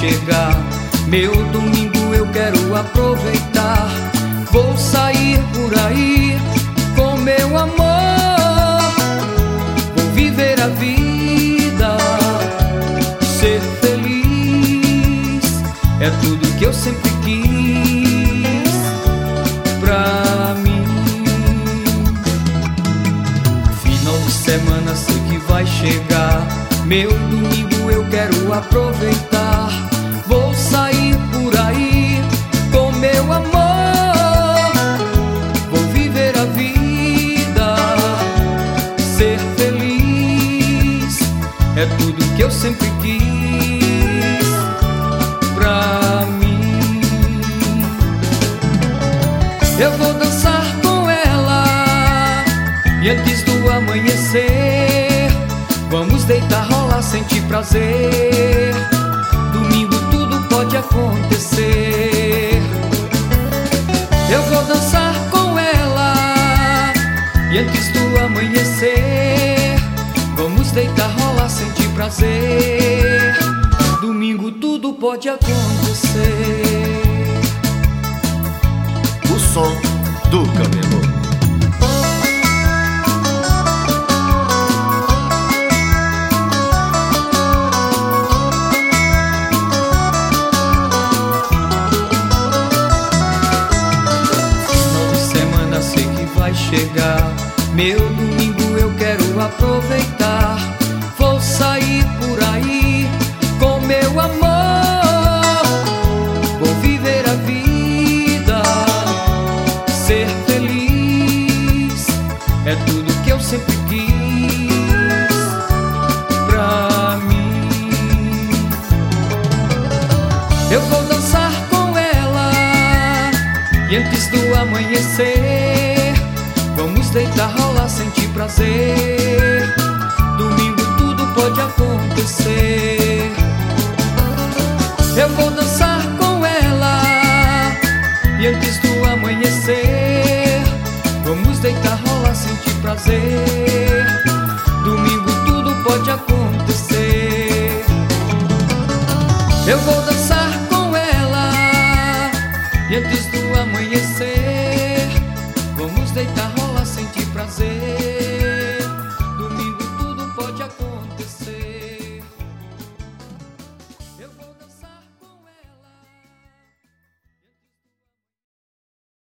chegar. Meu domingo eu quero aproveitar. Vou sair por aí com meu amor. Vou viver a vida, ser feliz. É tudo que eu sempre quis pra mim. Final de semana sei que vai chegar. Meu domingo eu quero aproveitar. Vou sair por aí com meu amor. Vou viver a vida, ser feliz. É tudo que eu sempre quis pra mim. Eu vou dançar com ela e antes do amanhecer vamos deitar, rolar, sentir prazer. Domingo tudo pode acontecer. Eu vou dançar com ela e antes do amanhecer vamos deitar, rolar, sentir prazer. Domingo tudo pode acontecer. O som do camelô. Chegar. Meu domingo eu quero aproveitar. Vou sair por aí com meu amor. Vou viver a vida, ser feliz. É tudo que eu sempre quis pra mim. Eu vou dançar com ela e antes do amanhecer vamos deitar, rolar, sentir prazer. Domingo tudo pode acontecer. Eu vou dançar com ela e antes do amanhecer vamos deitar, rolar, sentir prazer. Domingo tudo pode acontecer. Eu vou dançar com ela e antes do amanhecer vamos deitar, rolar, sentir prazer.